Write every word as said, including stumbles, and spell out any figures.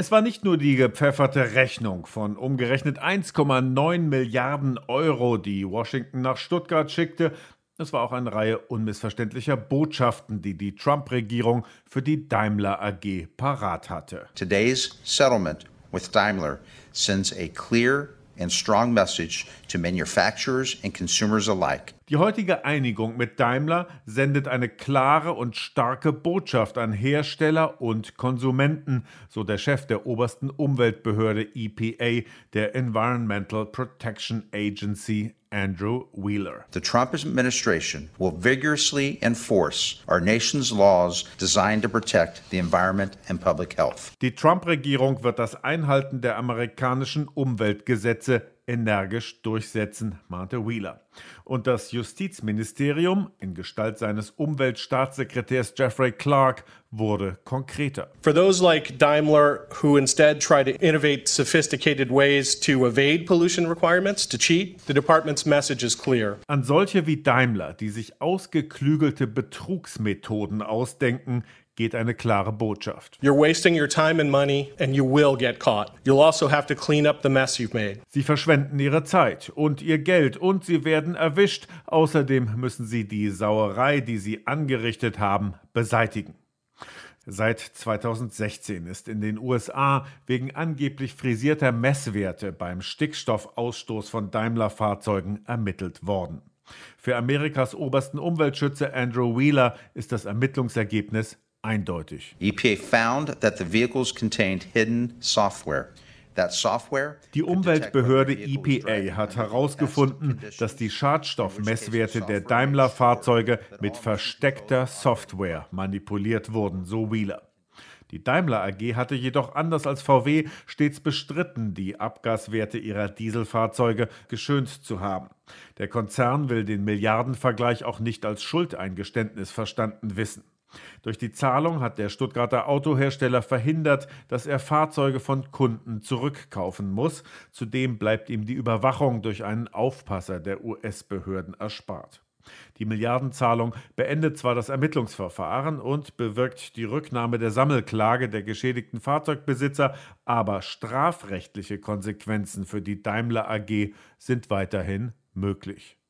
Es war nicht nur die gepfefferte Rechnung von umgerechnet eins Komma neun Milliarden Euro, die Washington nach Stuttgart schickte. Es war auch eine Reihe unmissverständlicher Botschaften, die die Trump-Regierung für die Daimler A G parat hatte. Today's settlement with Daimler sends a clear and strong message to manufacturers and consumers alike. Die heutige Einigung mit Daimler sendet eine klare und starke Botschaft an Hersteller und Konsumenten, so der Chef der obersten Umweltbehörde E P A, der Environmental Protection Agency, Andrew Wheeler. The Trump administration will vigorously enforce our nation's laws designed to protect the environment and public health. Die Trump-Regierung wird das Einhalten der amerikanischen Umweltgesetze energisch durchsetzen, mahnte Wheeler. Und das Justizministerium, in Gestalt seines Umweltstaatssekretärs Jeffrey Clark, wurde konkreter. For those like Daimler who instead try to innovate sophisticated ways to evade pollution requirements, to cheat, the department's message is clear. An solche wie Daimler, die sich ausgeklügelte Betrugsmethoden ausdenken, geht eine klare Botschaft. You're wasting your time and money and you will get caught. You'll also have to clean up the mess you've made. Sie verschwenden ihre Zeit und ihr Geld und sie werden erwischt. Außerdem müssen sie die Sauerei, die sie angerichtet haben, beseitigen. Seit zweitausendsechzehn ist in den U S A wegen angeblich frisierter Messwerte beim Stickstoffausstoß von Daimler-Fahrzeugen ermittelt worden. Für Amerikas obersten Umweltschützer Andrew Wheeler ist das Ermittlungsergebnis eindeutig. E P A found that the vehicles contained hidden software. That software Die Umweltbehörde E P A hat herausgefunden, dass die Schadstoffmesswerte der Daimler-Fahrzeuge mit versteckter Software manipuliert wurden, so Wheeler. Die Daimler A G hatte jedoch anders als V W stets bestritten, die Abgaswerte ihrer Dieselfahrzeuge geschönt zu haben. Der Konzern will den Milliardenvergleich auch nicht als Schuldeingeständnis verstanden wissen. Durch die Zahlung hat der Stuttgarter Autohersteller verhindert, dass er Fahrzeuge von Kunden zurückkaufen muss. Zudem bleibt ihm die Überwachung durch einen Aufpasser der U S-Behörden erspart. Die Milliardenzahlung beendet zwar das Ermittlungsverfahren und bewirkt die Rücknahme der Sammelklage der geschädigten Fahrzeugbesitzer, aber strafrechtliche Konsequenzen für die Daimler A G sind weiterhin möglich.